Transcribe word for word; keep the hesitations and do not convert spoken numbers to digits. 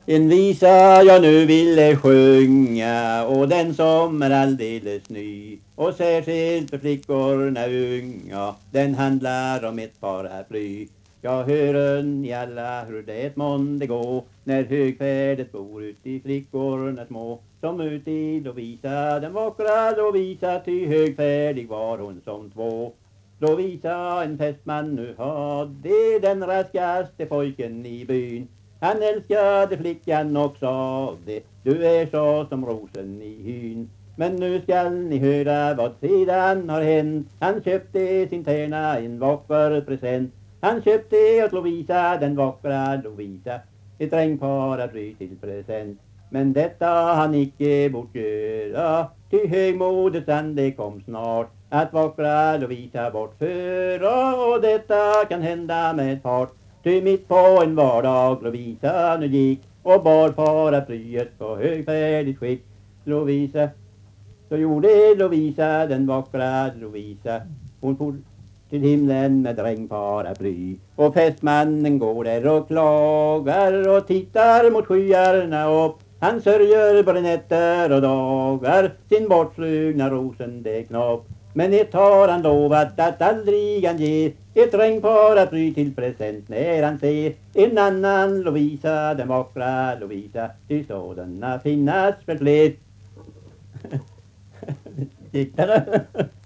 En visa jag nu ville sjunga, och den som är alldeles ny, och särskilt för flickorna unga, den handlar om ett paraply. Jag hör i alla hur det månde gå, när högfärdet bor ut i flickorna små, som ut i Lovisa, den vackra Lovisa, ty högfärdig var hon som två. Lovisa, en fästman nu hade, den raskaste pojken i byn. Han älskade flickan och sade, du är så som rosen i hyn. Men nu skall ni höra vad sedan har hänt. Han köpte sin tärna en vacker present. Han köpte åt Lovisa, den vackra Lovisa, ett regnparaply till present. Men detta han icke bort göra, ty högmodets ande kom snart att vackra Lovisa bortföra, och detta kan hända med fart. Ty mitt på en vardag Lovisa nu gick och bar paraplyet på högfärdigt skick. Lovisa, så gjorde Lovisa, den vackra Lovisa, hon for till himlen med regnparaply. Och fästmannen går där och klagar och tittar mot skyarna upp. Han sörjer både nätter och dagar sin bortflugna rosendeknopp. Men ett har han lovat att aldrig han ger ett regnparaply till present när han ser en annan Lovisa, den vackra Lovisa, ty sådana finnas väl fler. Gick det?